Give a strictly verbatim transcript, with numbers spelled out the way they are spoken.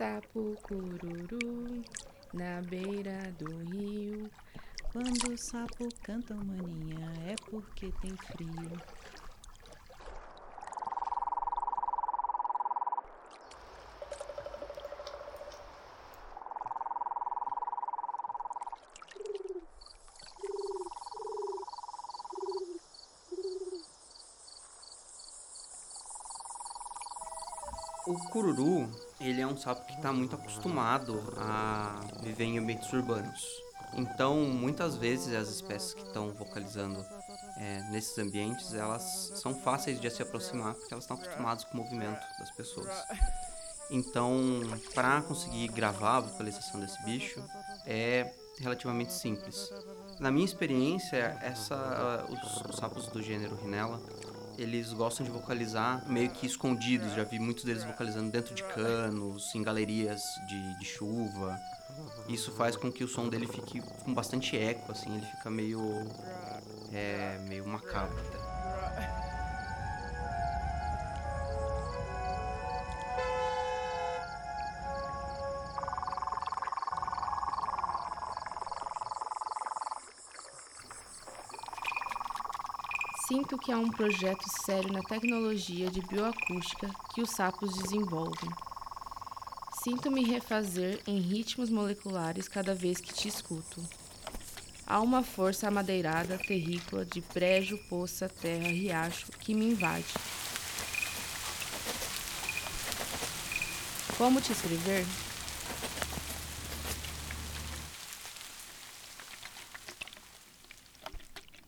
sapo cururu na beira do rio. Quando o sapo canta, maninha, é porque tem frio. O cururu, ele é um sapo que está muito acostumado a viver em ambientes urbanos. Então, muitas vezes as espécies que estão vocalizando é, nesses ambientes, elas são fáceis de se aproximar porque elas estão acostumadas com o movimento das pessoas. Então, para conseguir gravar a vocalização desse bicho, é relativamente simples. Na minha experiência, essa, os, os sapos do gênero Rhinella, eles gostam de vocalizar meio que escondidos. Já vi muitos deles vocalizando dentro de canos, em galerias de, de chuva. Isso faz com que o som dele fique com bastante eco, assim, ele fica meio, é, meio macabro até. Sinto que há um projeto sério na tecnologia de bioacústica que os sapos desenvolvem. Sinto-me refazer em ritmos moleculares cada vez que te escuto. Há uma força amadeirada, terrícola, de brejo, poça, terra, riacho, que me invade. Como te escrever?